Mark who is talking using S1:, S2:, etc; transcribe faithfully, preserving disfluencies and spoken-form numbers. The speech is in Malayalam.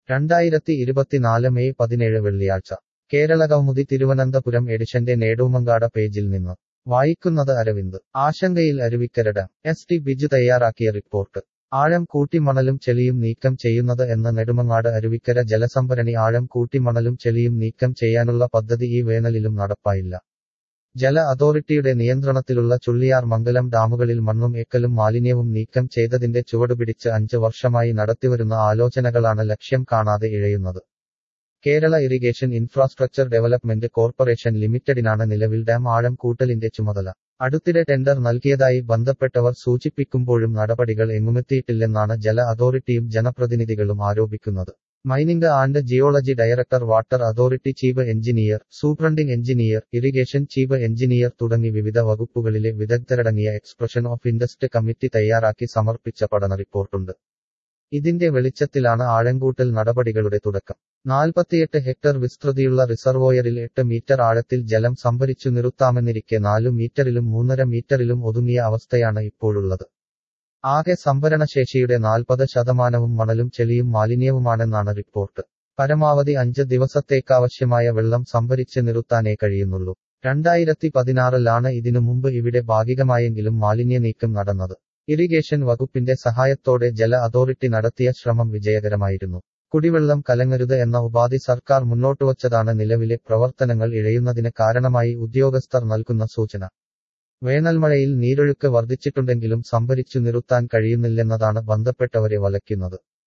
S1: രണ്ടായിരത്തി ഇരുപത്തിനാല് മെയ് പതിനേഴ് വെള്ളിയാഴ്ച കേരള കൗമുദി തിരുവനന്തപുരം എഡിഷന്റെ നേടൂമങ്കാട പേജിൽ നിന്ന് വായിക്കുന്നത് അരവിന്ദ് ആശങ്കയിൽ Aruvikkara dam S T Biju തയ്യാറാക്കിയ റിപ്പോർട്ട് ആഴം കൂട്ടി മണലും ചെളിയും നീക്കം ചെയ്യുന്നത് എന്ന നെടുമങ്ങാട് അരുവിക്കര ജലസംഭരണി ആഴം കൂട്ടി മണലും ചെളിയും നീക്കം ചെയ്യാനുള്ള പദ്ധതി ഈ വേനലിലും നടപ്പായില്ല ജല അതോറിറ്റിയുടെ നിയന്ത്രണത്തിലുള്ള ചുള്ളിയാർ മംഗലം ഡാമുകളിൽ മണ്ണും എക്കലും മാലിന്യവും നീക്കം ചെയ്തതിന്റെ ചുവടുപിടിച്ച് അഞ്ച് വർഷമായി നടത്തിവരുന്ന ആലോചനകളാണ് ലക്ഷ്യം കാണാതെ ഇഴയുന്നത് Kerala irrigation infrastructure development corporation ലിമിറ്റഡിനാണ് നിലവിൽ ഡാം ആഴം കൂട്ടലിന്റെ ചുമതല അടുത്തിടെ ടെൻഡർ നൽകിയതായി ബന്ധപ്പെട്ടവർ സൂചിപ്പിക്കുമ്പോഴും നടപടികൾ എങ്ങുമെത്തിയിട്ടില്ലെന്നാണ് ജല അതോറിറ്റിയും ജനപ്രതിനിധികളും ആരോപിക്കുന്നത് mining and geology director water authority chief engineer superintending engineer irrigation chief engineer തുടങ്ങി വിവിധ വകുപ്പുകളിലെ വിദഗ്ധരടങ്ങിയ എക്സ്പ്രഷൻ ഓഫ് ഇൻട്രസ്റ്റ് കമ്മിറ്റി തയ്യാറാക്കി സമർപ്പിച്ച പഠന റിപ്പോർട്ടുണ്ട് ഇതിന്റെ വെളിച്ചത്തിലാണ് ആഴംകൂട്ടൽ നടപടികളുടെ തുടക്കം നാൽപ്പത്തിയെട്ട് ഹെക്ടർ വിസ്തൃതിയുള്ള റിസർവോയറിൽ എട്ട് മീറ്റർ ആഴത്തിൽ ജലം സംഭരിച്ചു നിർത്താമെന്നിരിക്കെ നാലു മീറ്ററിലും മൂന്നര മീറ്ററിലും ഒതുങ്ങിയ അവസ്ഥയാണ് ഇപ്പോഴുള്ളത് ആകെ സംഭരണശേഷിയുടെ നാൽപ്പത് ശതമാനവും മണലും ചെളിയും മാലിന്യവുമാണെന്നാണ് റിപ്പോർട്ട് പരമാവധി അഞ്ച് ദിവസത്തേക്കാവശ്യമായ വെള്ളം സംഭരിച്ച് നിർത്താനേ കഴിയുന്നുള്ളൂ രണ്ടായിരത്തി പതിനാറിലാണ് ഇതിനു മുമ്പ് ഇവിടെ ഭാഗികമായെങ്കിലും മാലിന്യ നീക്കം നടന്നത് ഇറിഗേഷൻ വകുപ്പിന്റെ സഹായത്തോടെ ജല അതോറിറ്റി നടത്തിയ ശ്രമം വിജയകരമായിരുന്നു കുടിവെള്ളം കലങ്ങരുത് എന്ന ഉപാധി സർക്കാർ മുന്നോട്ടുവച്ചതാണ് നിലവിലെ പ്രവർത്തനങ്ങൾ ഇഴയുന്നതിന് കാരണമായി ഉദ്യോഗസ്ഥർ നൽകുന്ന സൂചന വേനൽമഴയിൽ നീരൊഴുക്ക് വർദ്ധിച്ചിട്ടുണ്ടെങ്കിലും സംഭരിച്ചു നിർത്താൻ കഴിയുന്നില്ലെന്നതാണ് ബന്ധപ്പെട്ടവരെ വലയ്ക്കുന്നത്